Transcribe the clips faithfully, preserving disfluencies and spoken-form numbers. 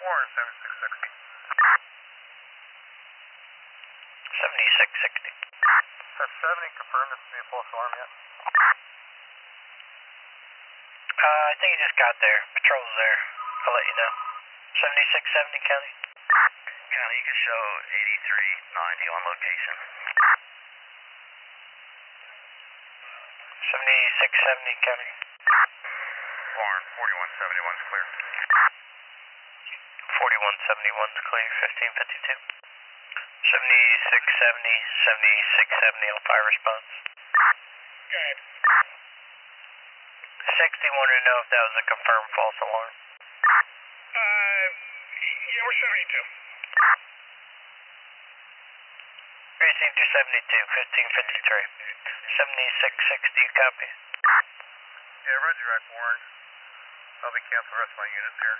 Warren, seventy-six sixty. seventy-six sixty. That's seventy, confirmed this to be a false alarm yet? Uh, I think he just got there. Patrol's there. I'll let you know. seventy-six seventy, County. County, you can show eighty-three ninety on location. seventy-six seventy, County. Warren, forty-one seventy-one's clear. forty-one seventy-one's clear, fifteen fifty-two. seventy-six seventy, seventy-six seventy on fire response. Go ahead. sixty wanted to know if that was a confirmed false alarm. Uh, yeah, we're seventy-two. Received your seventy-two, fifteen fifty-three. seventy-six sixty, copy. Yeah, Roger that, Warren. I'll be canceling the rest of my units here.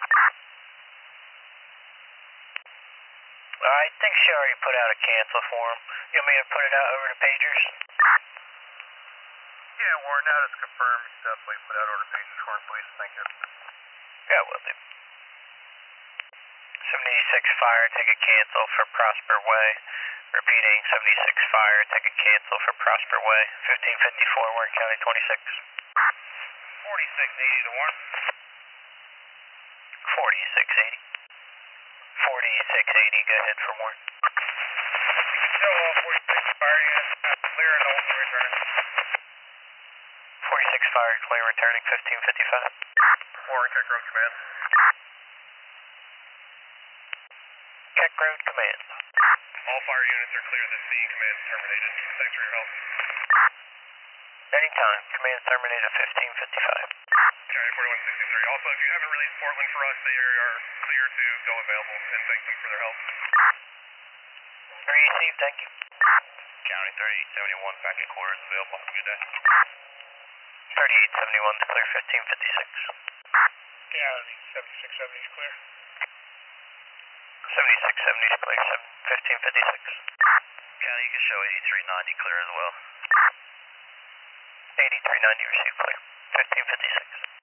I think she already put out a cancel for him. You want me to put it out over to pagers? Yeah, Warren, now that's confirmed. Definitely put out order pages for him, please. Thank you. Yeah, will do. seventy-six fire, take a cancel for Prosper Way. Repeating, seventy-six fire, take a cancel for Prosper Way. fifteen fifty-four, Warren County twenty-six. forty-six eighty to Warren. forty-six eighty. forty-six eighty, go ahead for Warren. Show all forty-six fire units, clear and open returning. forty-six fire, clear returning, fifteen fifty-five. Warren, Keck Road Command. Keck Road Command. All fire units are clear. The scene command terminated. Thanks for your help. Anytime. Command terminated at fifteen fifty-five. County forty-one sixty-three. Also, if you haven't released Portland for us, they are clear to go available, and thank them for their help. Received, thank you. County thirty-eight seventy-one, back at quarters available. Have a good day. thirty-eight seventy-one is clear, fifteen fifty-six. County seventy-six seventy is clear. seventy-six seventy is clear, fifteen fifty-six. County, you can show eighty-three ninety clear as well. eighty-three ninety received clear, fifteen fifty-six.